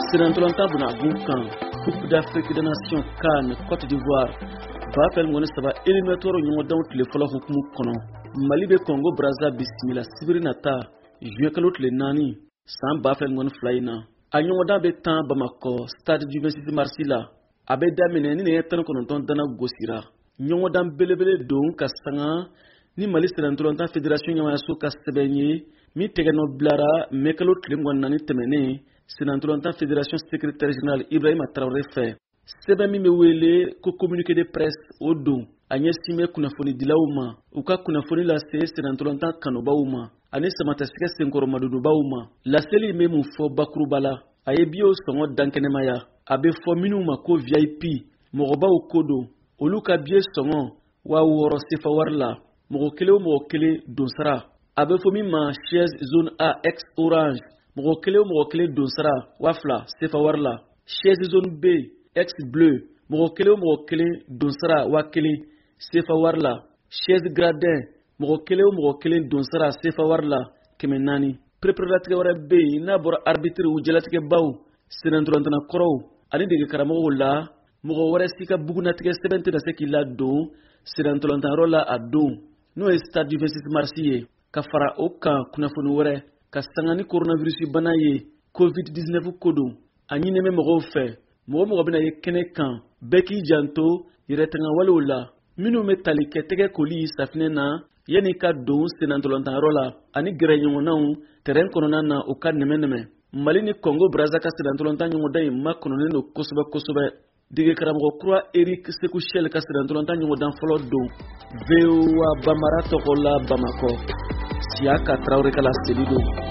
Sénantolanta buna bunkan Coupe d'Afrique des Nations CAN Côte d'Ivoire Bafel ngone saba éliminatoire nyongo daw tile folo hukumu kono Mali be Congo Brazza bisimila sibiri nata juin kalo tile nani san Bafel ngone flyina a nyongo da be tan Bamako stade du 26 mars la abe damine ni ne tan kono ton dana gosira nyongo dam belebele don ka sanga ni Mali Sénantolanta fédération nyama so ka sebenye mi tegeno blara mekalo tile ngone nani temene Sénantolanta fédération secrétaire général Ibrahima Traoré fait sebe mi me wele ko communiqué de presse o don anye sime kunafoni dilauma uka kunafoni la Sénantolanta kanobauma ani samata sike senkoro madudu bauma la seli me mu fo bakuru bala aye bio songo dankene maya abe fo minuma ko VIP mogoba o kodo oluka bie songo wa woro sefa warla mogo kele donsara abe fo mi ma chaise zone A ex orange mogo kele donsara wafla sefa warla chaise zone B ex bleu mogo kele donsara wakele sefa warla chaise gradin mogo kele donsara sefa warla kemenani preparative wara be na bor arbitre u jelatike baw Sénantolanta korow ani dege karamo la mogo wara sika buguna tige sebente da sekila do Sénantolanta rola ado no stade du 26 mars ka fara oka kunafoni wara ka sangani coronavirus bana ye covid-19 kodo ani neme mogo fe mogo bina ye kene kan beki janto yiretanga walola minu metali ketege koli safine na yeni ka don Sénantolanta rola ani grenyongo naw terrain konona na o ka neme Mali ni Congo Brazza ka Sénantolanta nyongo dai makono no kosobe dige karamo croix Eric Sekouchel ka Sénantolanta nyongo dan folo do VOA Bamara tokola Bamako siaka Traoré kala selido